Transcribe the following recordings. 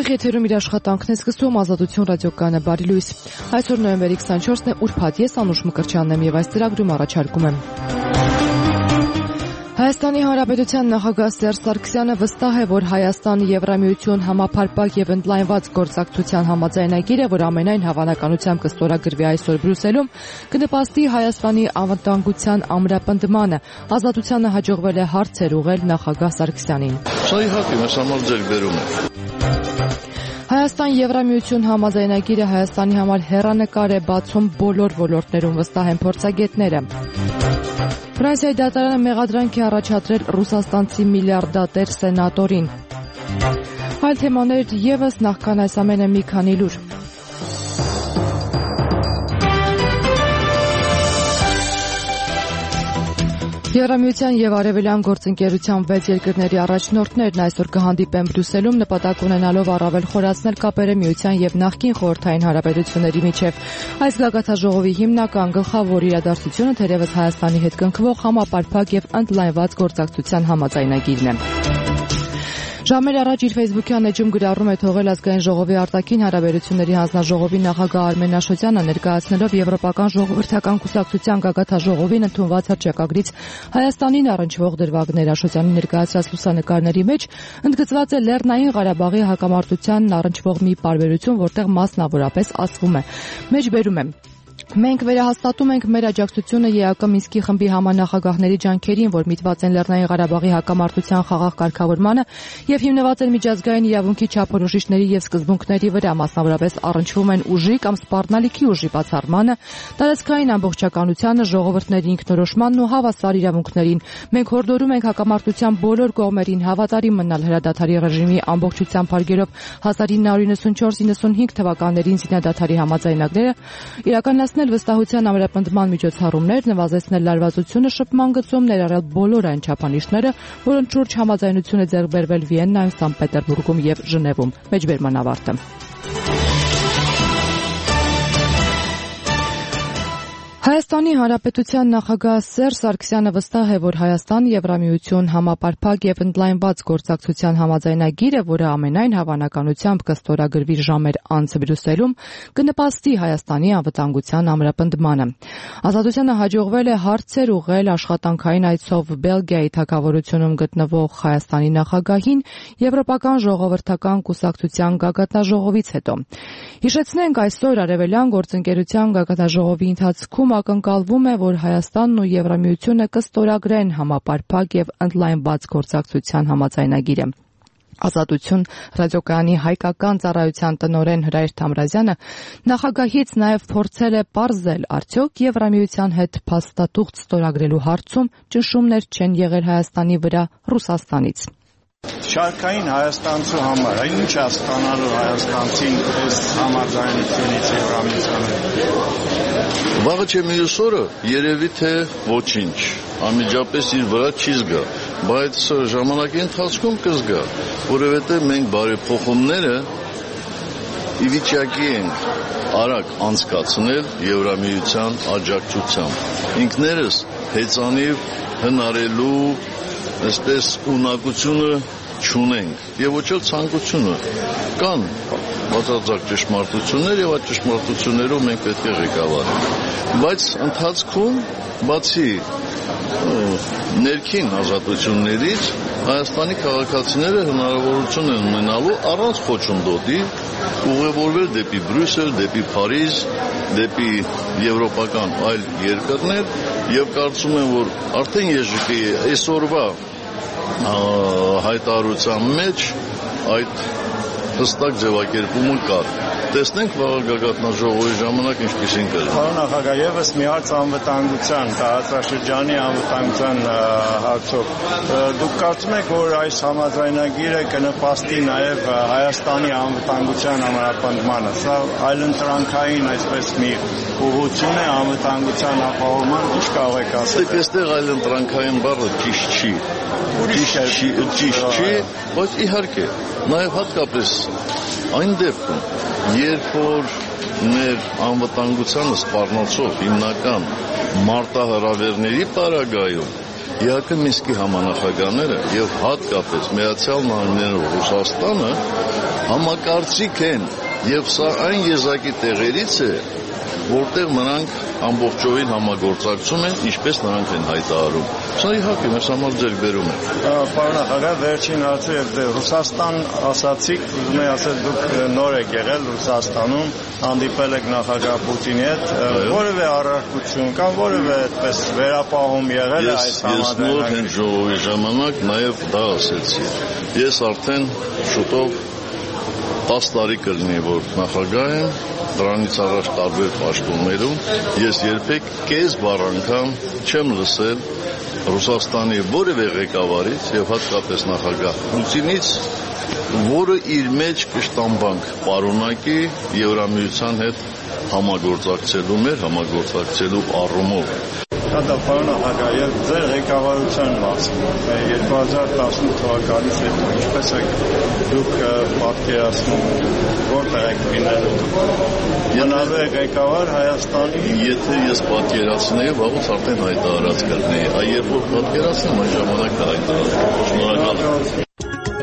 Ուղիղ եթերում իր աշխատանքն է սկսում Ազատություն ռադիոկայանը, բարի լույս։ Այսօր նոյեմբերի 24-ն է, ուրբաթ, ես Անուշ Մկրտչյանն եմ եւ այս ծրագրում առաջարկում եմ։ Հայաստանի Հանրապետության նախագահ Սերժ Սարգսյանը վստահ է, որ Հայաստան-Եվրամիություն համապարփակ եւ ընդլայնված գործակցության համաձայնագիրը, որ ամենայն հավանականությամբ կստորագրվի այսօր Բրյուսելում, կնպաստի Հայաստանի անվտանգության ամրապնդմանը։ Ազատությանը հաջողվել է հարցեր ուղղել նախագահ Սարգսյանին։ Սա իհարկե մեզ համար ձեռքբերում է։ Հայաստան-Եվրամիություն համաձայնագիրը Հայաստանի համար հեռանկար է բացում բոլոր ոլորտներում, վստահ են փորձագետները։ Ֆրանսիայի դատարանը մեղադրանք է առաջադրել ռուսաստանցի միլիարդատեր սենատորին։ Այլ թեմաներ ևս, նախքան այս ամենը մի քանի լուր։ Եվրամիության եւ Արևելյան գործընկերության 6 երկրների առաջնորդներն այսօր կհանդիպեն Բրյուսելում, նպատակ ունենալով առավել խորացնել կապերը միության եւ նախկին խորհրդային հանրապետությունների միջեւ։ Այս գագաթաժողովի հիմնական գլխավոր իրադարձությունը թերևս Հայաստանի հետ կնքվող համապարփակ եւ ընդլայնված գործակցության համաձայնագիրն է։ Ժամեր առաջ իր Facebook-յան էջում գրառում է թողել ազգային ժողովի արտաքին հարաբերությունների հանձնաժողովի նախագահ Արմեն Աշոտյանը, ներկայացնելով Եվրոպական ժողովրդական կուսակցության գագաթաժողովին ընդունված հռչակագրից Հայաստանին առնչվող դրվագներ։ Աշոտյանի ներկայացրած լուսանկարների մեջ ընդգծված է Լեռնային Ղարաբաղի հակամարտությանն առնչվող մի պարբերություն, որտեղ մասնավորապես ասվում է. Մեջբերում է. Մենք վերահաստատում ենք մեր աջակցությունը ԵԱԿ Մինսկի խմբի համանախագահների ջանքերին, որ միտված են Լեռնային Ղարաբաղի հակամարտության խաղաղ կարգավորմանը եւ հիմնված են միջազգային իրավունքի չափորոշիչների եւ սկզբունքների վրա, մասնավորապես առնչվում են ուժի կամ սպառնալիքի ուժի բացառմանը, տարածքային ամբողջականությանը, ժողովուրդների ինքնորոշմանն ու հավասար իրավունքներին։ Մենք հորդորում ենք հակամարտության բոլոր կողմերին հավատարիմ մնալ հրադադարի ռեժիմի ամբողջությամբ հարգելով 1994-95 թվականներին զինադադարի համաձայնագրերը, իրականացնել վստահության ամրապնդման միջոցառումներ, նվազեցնել լարվածությունը շփման գծում, ներառել բոլոր այն չափանիշները, որոնց շուրջ համաձայնություն է ձեռք բերվել Վիեննայում, Սանկտ Պետերբուրգում եւ Ժնևում։ Մեջբերման ավարտը։ Հայաստանի Հանրապետության նախագահ Սերժ Սարգսյանը վստահ է, որ Հայաստան-Եվրամիություն համապարփակ եւ ընդլայնված գործակցության համաձայնագիրը, որը ամենայն հավանականությամբ կստորագրվի ժամեր անց Բրյուսելում, կնպաստի Հայաստանի անվտանգության ամրապնդմանը։ Ազատությանը հաջողվել է հարցեր ուղղել աշխատանքային այցով Բելգիայի թագավորությունում գտնվող Հայաստանի նախագահին Եվրոպական ժողովրդական կուսակցության գագաթնաժողովից հետո։ Հիշեցնենք, այսօր Արևելյան գործընկերության գագաթնաժողովի ընթացքում ակնկալվում է, որ Հայաստանն ու Եվրամիությունը կստորագրեն համապարփակ եւ ընդլայնված գործակցության համաձայնագիրը։ Ազատություն ռադիոկայանի հայկական ծառայության տնօրեն Հրայր Թամրազյանը նախագահից նաև փորձել է պարզել, արդյոք Եվրամիության հետ փաստաթուղթ ստորագրելու հարցում ճնշումներ չեն եղել Հայաստանի վրա Ռուսաստանից։ Շարքային հայաստանցու համար ինչ է ստանալու հայաստանցին այս համաձայնությունից Եվրամիությանը։ Վաղը չէ մյուս օրը երևի թե ոչինչ, անմիջապես իր վրա չի զգա, բայց ժամանակի ընթացքում կզգա, որովհետև մենք բարեփոխումները ի վիճակի ենք արագ անցկացնել Եվրամիության աջակցությամբ։ Ինքներս հեծանիվ հնարելու այսպես ունակությունը չունենք եւ ոչ էլ ցանկությունը։ Կան բացարձակ ճշմարտություններ եւ այդ ճշմարտություններով մենք պետք է ղեկավարենք։ Բայց ընթացքում բացի ներքին ազատություններից Հայաստանի քաղաքացիները հնարավորություն են ունենալու առանց խոչընդոտի ուղևորվել դեպի Բրյուսել, դեպի Փարիզ, դեպի եվրոպական այլ երկրներ եւ կարծում եմ, որ արդեն ԵԺԿ-ի այսօրվա հայտարարության մեջ այդ հստակ ձևակերպումը կար։ Տեսնենք վաղը գագաթնաժողովի ժամանակ ինչպիսին կլինի։ Պարոն նախագահ, եւս մի հարց անվտանգության, տարածաշրջանի անվտանգության հարցով։ Դուք կարծում եք, որ այս համաձայնագիրը կնպաստի նաեւ Հայաստանի անվտանգության ամրապնդմանը։ Սա այլընտրանքային այսպես մի ուղղություն է անվտանգության ապահովման, ինչ կարող եք ասել։ Այստեղ այլընտրանքային բառը ճիշտ չի։ Ճիշտ չի, բայց իհարկե նաեւ հատկապես այն դեպքում, երբ որ մեր անվտանգությանը սպառնացող հիմնական մարտահրավերների պարագայում ԵԱՀԿ Մինսկի համանախագահները եւ հատկապես Միացյալ Նահանգներն ու Ռուսաստանը համակարծիք են եւ սա այն եզակի տեղերից է, որտեղ նրանք ամբողջովին համագործակցում են, ինչպես նրանք են հայտարարում։ Սա իհարկե մեզ համար ձեռքբերում է։ Պարոն նախագահ, վերջին հարցը եւ Ռուսաստան ասացիք, ուզում եմ ասել դուք նոր եք եղել Ռուսաստանում, հանդիպել եք նախագահ Պուտինի հետ, որևէ առարկություն կամ որևէ այդպես վերապահում եղել է այս համաձայնագրի։ Ես նոր հենց ժողովի ժամանակ նաեւ դա ասեցի։ Ես արդեն շուտով 10 տարի կլինի, որ նախագահ եմ, դրանից առաջ տարբեր պաշտոններում, ես երբեք կես բառ անգամ չեմ լսել Ռուսաստանի որևէ ղեկավարից եւ հատկապես նախագահ Պուտինից, որը իր մեջ կշտամբանք պարունակի Եվրամիության հետ համագործակցելու առումով։ Հատա պարոն նախագահ, եւ ձեր ղեկավարության մասին 2018 թվականից հետո ինչպես եք դուք պատկերացնում, որտեղ եք լինելու։ Մնալու եք ղեկավար Հայաստանի։ Եթե ես պատկերացնեի, վաղուց արդեն հայտարարած կլինեի։ Այ երբ որ պատկերացնեմ, այն ժամանակ կհայտարարեմ։ Շնորհակալ եմ։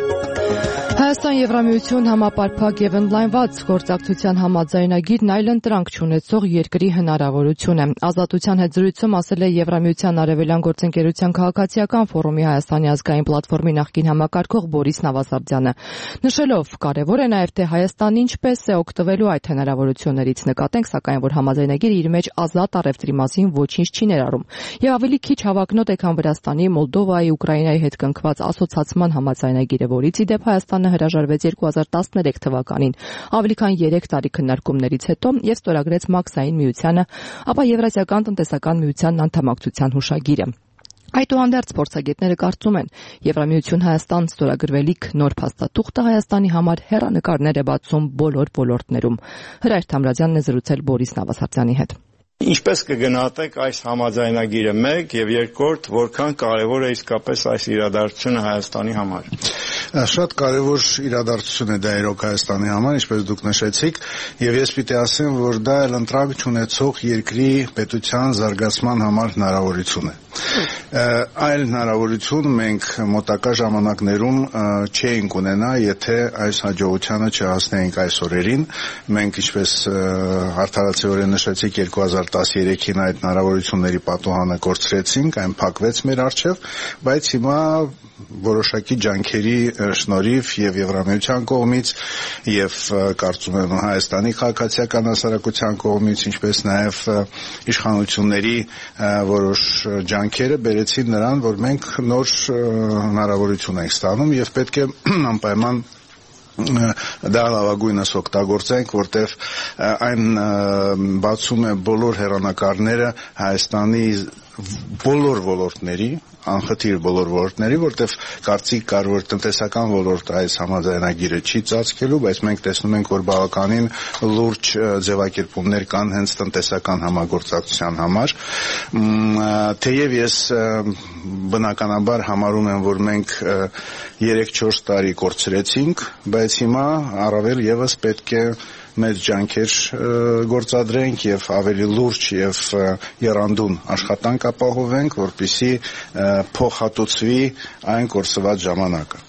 Հայաստան-Եվրամիություն համապարփակ եւ ընդլայնված գործակցության համաձայնագիրն այլընտրանք չունեցող երկրի հնարավորություն է։ Ազատության հետ զրույցում ասել է Եվրամիության արևելյան գործընկերության քաղաքացիական ֆորումի Հայաստանի ազգային պլատֆորմի նախկին համակարգող Բորիս Նավասաբդյանը, նշելով կարևոր է նաեւ թե Հայաստանն ինչպես է օգտվելու այդ հնարավորություններից։ Նկատենք սակայն, որ համաձայնագիրը իր մեջ ազատ առևտրի մասին ոչինչ չի ներառում եւ ավելի քիչ հավակնոտ է, քան Վրաստանի, Մոլդովայի, Ուկրաինայի հետ կնքված ասոցիացման համաձայնագիրը, որից ի դեպ Հայաստանը հրաժարվեց 2013 թվականին, ավելի քան 3 տարի քննարկումներից հետո եւ ստորագրեց Մաքսային միությանը, ապա Եվրասիական տնտեսական միությանն անդամակցության հուշագիրը։ Այդուհանդերձ փորձագետները կարծում են, Եվրամիություն Հայաստան ստորագրվելիք նոր փաստաթուղթը Հայաստանի համար հեռանկարներ է բացում բոլոր ոլորտներում։ Հրայր Թամրազյանն է զրուցել Բորիս Նավասարդյանի հետ։ Ինչպես կգնահատեք այս համաձայնագիրը 1 եւ 2, որքան կարևոր է իսկապես այս իրադարձությունը Հայաստանի համար։ Շատ կարևոր իրադարձություն է դա իրոք Հայաստանի համար, ինչպես դուք նշեցիք, եւ ես պիտի ասեմ, որ դա ընտրակ չունեցող երկրի պետության զարգացման համար հնարավորություն է։ Այլ հնարավորություն մենք մոտակա ժամանակներում չէինք ունենա, եթե այս հաջողությանը չհասնեինք այս օրերին։ Մենք ինչպես արդարացիորեն նշեցիք 2013-ին այդ հնարավորությունների պատուհանը կորցրեցինք, այն փակվեց մեր առջև, բայց հիմա որոշակի ջանքերի շնորհիվ եւ Եվրամիության կողմից եւ կարծում եմ Հայաստանի քաղաքացիական հասարակության կողմից, ինչպես նաեւ իշխանությունների որոշ ջանքերը բերեցին նրան, որ մենք նոր հնարավորություն ենք ստանում եւ պետք է անպայման դա լավագույնս օգտագործենք, որտեղ այն բացում է բոլոր հեռանկարները Հայաստանի բոլոր ոլորտների, անխտիր բոլոր ոլորտների, որտեղ կարծիք կար, որ տնտեսական ոլորտը այս համաձայնագիրը չի ծածկելու, բայց մենք տեսնում ենք, որ բավականին լուրջ ձևակերպումներ կան հենց տնտեսական համագործակցության համար։ Թեև ես բնականաբար համարում եմ, որ մենք 3-4 տարի կորցրեցինք, բայց հիմա առավել եւս պետք է մեծ ջանքեր գործադրենք եւ ավելի լուրջ եւ եռանդուն աշխատանք ապահովենք, որպեսզի փոխհատուցվի այն կորսված ժամանակը։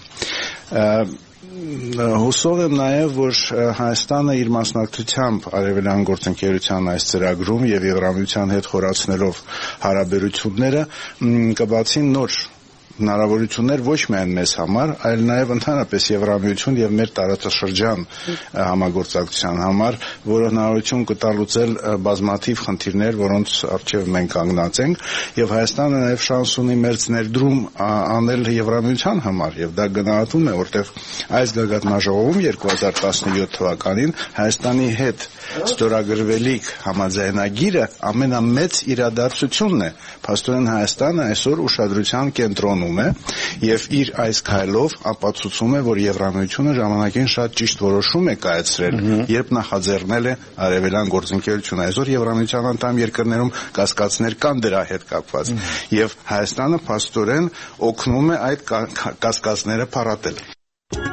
Հուսով եմ նաև, որ Հայաստանը իր մասնակցությամբ արևելյան գործընկերության այս ծրագրում եւ Եվրամիության հետ խորացնելով հարաբերությունները կբացին նոր հնարավորություններ ոչ միայն մեզ համար, այլ նաև ընդհանրապես Եվրամիություն եւ մեր տարածաշրջան համագործակցության համար, որը հնարավորություն կտա լուծել բազմաթիվ խնդիրներ, որոնց առջև մենք կանգնած ենք, եւ Հայաստանը նաև շանս ունի մեր ներդրում անել Եվրամիության համար, եւ դա գնահատվում է, որտեղ այս գագաթնաժողովում 2017 թվականին Հայաստանի հետ ստորագրվելիք համաձայնագիրը ամենամեծ իրադարձությունն է։ Փաստորեն Հայաստանը այսօր ուշադրության կենտրոնում է եւ իր այս քայլով ապացուցում է, որ Եվրամիությունը ժամանակին շատ ճիշտ որոշում է կայացրել, երբ նախաձեռնել է արևելյան գործընկերությունը։ Այսօր Եվրամիության անդամ երկրներում կասկածներ կան դրա հետ կապված եւ Հայաստանը փաստորեն օգնում է այդ կասկածները փարատել։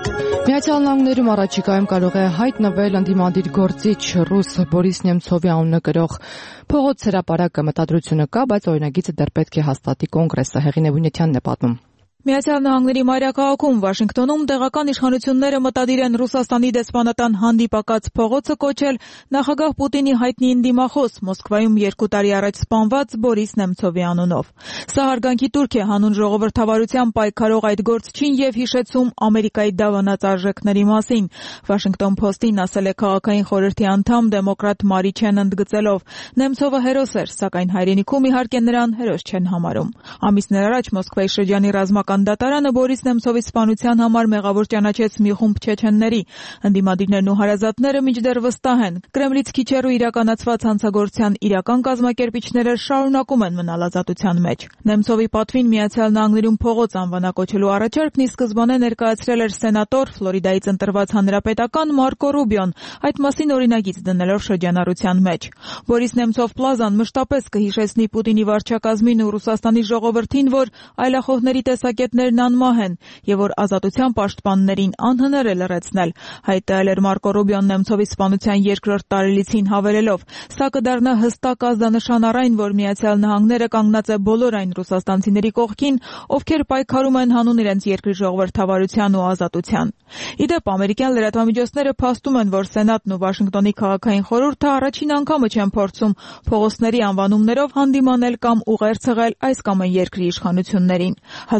Միացյալ Նահանգներում առաջիկայում կարող է հայտնվել ընդդիմադիր գործիչ ռուս Բորիս Նեմցովի անունը կրող փողոց հրապարակը մտադրությունը կա, բայց օրինագիծը դեռ պետք է հաստատի կոնգրեսը, Հեղինե Բունյաթյանն է պատմում։ Միացյալ Նահանգների մայրաքաղաքում Վաշինգտոնում տեղական իշխանությունները մտադիր են Ռուսաստանի դեսպանատան հանդիպակաց փողոցը կոչել նախագահ Պուտինի հայտնի ընդդիմախոս Մոսկվայում 2 տարի առաջ սպանված Բորիս Նեմցովի անունով։ Սա հարգանքի տուրք է հանուն ժողովրդավարության պայքարող այդ գործչին եւ հիշեցում Ամերիկայի դավանած արժեքների մասին։ Վաշինգտոն Փոստին ասել է քաղաքային խորհրդի անդամ դեմոկրատ Մարիչեն ընդգծելով. Նեմցովը հերոս էր, սակայն հայրենիքում իհարկե նրան հերոս չեն համարում։ Ամիսներ առաջ Մոսկվայի շրջանի ռազմական դատարանը Բորիս Նեմցովի սպանության համար մեղավոր ճանաչեց մի խումբ չեչենների։ Ընդդիմադիրներն ու հարազատները մինչդեռ վստահ են, Կրեմլից քիչ հեռու իրականացված հանցագործության իրական կազմակերպիչները շարունակում են մնալ ազատության մեջ։ Նեմցովի պատվին Միացյալ Նահանգներում փողոց անվանակոչելու առաջարկն ի սկզբանե ներկայացրել էր սենատոր Ֆլորիդայից ընտրված հանրապետական Մարկո Ռուբիոն, այդ մասին օրինագիծ դնելով շրջանառության մեջ։ Բորիս Նեմցով պլազան մշտապես կհիշեցնի Պուտինի վարչակազմին ու Ռուսաստանի ժողովրդին, որ այլախոհների տեսակետներն անմահ են եւ որ ազատության պաշտպաններին անհնար է լռեցնել, հայտարարել էր Մարկո Ռուբիոն Նեմցովի սպանության 2-րդ տարելիցին հավելելով. Սա կդառնա հստակ ազդանշան առ այն, որ Միացյալ Նահանգները կանգնած է բոլոր այն ռուսաստանցիների կողքին, ովքեր պայքարում են հանուն իրենց երկրի ժողովրդավարության ու ազատության։ Իդեպ ամերիկյան լրատվամիջոցները փաստում են, որ Սենատն ու Վաշինգտոնի քաղաքային խորհուրդը առաջին անգամը չեն փորձում փողոցների անվանումներով հանդիմանել կամ ուղերձել այս կամ այն երկրի իշխանություններին։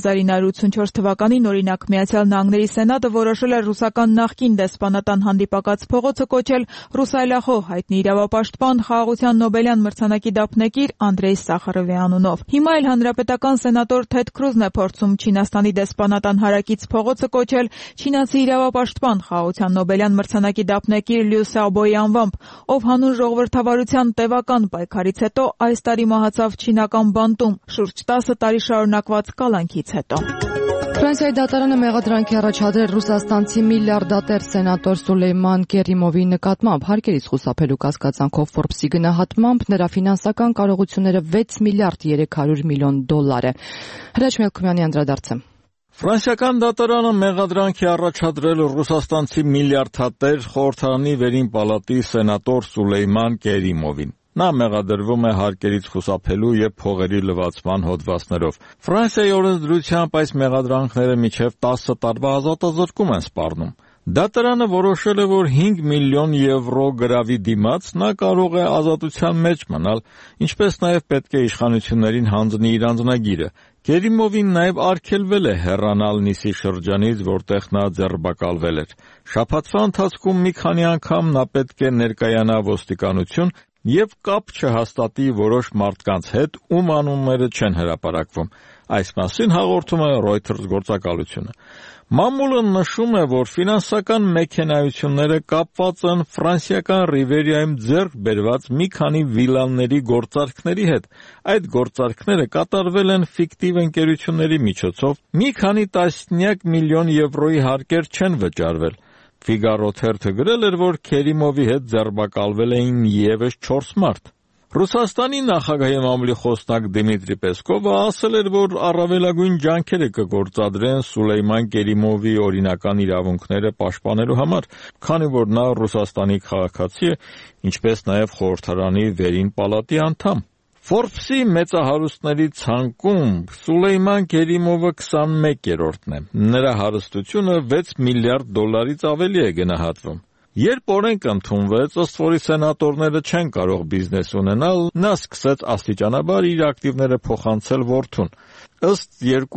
1984 թվականին օրինակ Միացյալ Նահանգների Սենատը որոշել էր ռուսական նախկին դեսպանատան հանդիպակաց փողոցը կոչել ռուսայլախոհ հայտնի իրավապաշտպան խաղաղության Նոբելյան մրցանակի դափնեկիր Անդրեյ Սախարովի անունով։ Հիմա էլ հանրապետական սենատոր Թեդ Քրուզն է փորձում Չինաստանի դեսպանատան հարակից փողոցը կոչել չինացի իրավապաշտպան խաղաղության Նոբելյան մրցանակի դափնեկիր Լյու Սյաոբոյի անվամբ, ով հանուն ժողովրդավարության տևական պայքարից հետո այս տարի մահացավ չինական բանտում շուրջ 10 տարի շարունակված կալանքից հետո։ Ֆրանսիայի դատարանը մեղադրանք է առաջադրել ռուսաստանցի միլիարդատեր սենատոր Սուլեյման Կերիմովի նկատմամբ հարկերից խուսափելու կասկածանքով Forbes-ի գնահատմամբ նրա ֆինանսական կարողությունները 6 միլիարդ 300 միլիոն դոլար է։ Հրաչ Մելքումյանի անդրադարձը։ Ֆրանսիական դատարանը մեղադրանք է առաջադրել ռուսաստանցի միլիարդատեր խորհրդարանի վերին պալատի սենատոր Սուլեյման Կերիմովին։ Նա մեղադրվում է հարկերից խուսափելու եւ փողերի լվացման հոդվածներով։ Ֆրանսիայի օրենսդրությամբ այս մեղադրանքները մինչև 10 տարվա ազատազրկում են սպառնում։ Դատարանը որոշել է, որ 5 միլիոն եվրո գրավի դիմաց նա կարող է ազատության մեջ մնալ, ինչպես նաև պետք է իշխանություններին հանձնի իր անձնագիրը։ Կերիմովին նաև արգելվել է հեռանալ Նիսի շրջանից, որտեղ նա ձերբակալվել էր։ Շաբաթվա ընթացքում մի քանի անգամ նա պետք է ներկայանա ոստիկանություն եւ կապ չհաստատի որոշ մարդկանց հետ, ում անունները չեն հրապարակվում։ Այս մասին հաղորդում է Reuters գործակալությունը։ Մամուլը նշում է, որ ֆինանսական մեքենայությունները կապված են ֆրանսիական Ռիվերիայում ձեռք բերված մի քանի վիլաների գործարքների հետ։ Այդ գործարքները կատարվել են ֆիկտիվ ընկերությունների միջոցով, մի քանի տասնյակ միլիոն եվրոյի հարկեր չեն վճարվել։ Ֆիգարո թերթը գրել էր, որ Քերիմովի հետ ձերբակալվել էին ևս 4 մարդ։ Ռուսաստանի նախագահի մամուլի խոսնակ Դիմիտրի Պեսկովը ասել էր, որ առավելագույն ջանքերը կգործադրեն Սուլեյման Կերիմովի օրինական իրավունքները պաշտպանելու համար, քանի որ նա Ռուսաստանի քաղաքացի է, ինչպես նաև խորհրդարանի վերին պալատի անդամ։ Forbes-ի մեծահարուստների ցանկում Սուլեյման Կերիմովը 21-րդն է։ Նրա հարստությունը 6 միլիարդ դոլարից ավելի է գնահատվում։ Երբ օրենք ընդունվեց, ըստ որի սենատորները չեն կարող բիզնես ունենալ, նա սկսեց աստիճանաբար իր ակտիվները փոխանցել որդուն։ Ըստ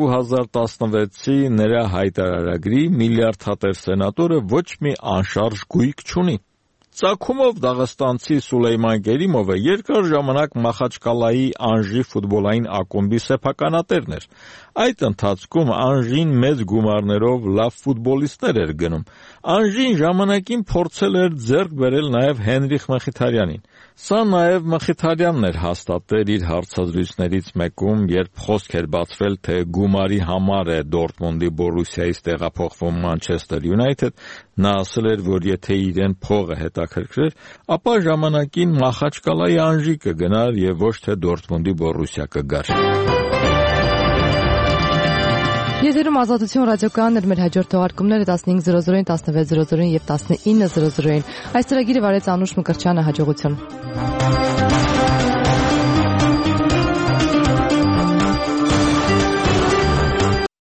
2016-ի նրա հայտարարագրի միլիարդատեր սենատորը ոչ մի անշարժ գույք չունի։ Ծագումով դաղստանցի Սուլեյման Կերիմովը երկար ժամանակ Մախաչկալայի Անժի ֆուտբոլային ակումբի սեփականատերն էր։ Այդ ընթացքում Անժին մեծ գումարներով լավ ֆուտբոլիստներ էր գնում։ Անժին ժամանակին փորձել էր ձեռք բերել նաև Հենրիխ Մխիթարյանին։ Սա նաև Մխիթարյանն էր հաստատել իր հարցազրույցներից մեկում, երբ խոսք էր բացվել, թե գումարի համար է Դորտմունդի Բորուսիայից տեղափոխվում Մանչեսթեր Յունայթեդ, նա ասել էր, որ եթե իրեն փողը հետաքրքրեր, ապա ժամանակին Մախաչկալայի Անժի կգնար եւ ոչ թե Դորտմունդի Բորուսիա կգար։ Եթերում Ազատություն ռադիոկայանն մեր հաջորդ թողարկումները 15:00-ին, 16:00-ին եւ 19:00-ին։ Այս ծրագիրը վարեց Անուշ Մկրտչյանը, հաջողություն։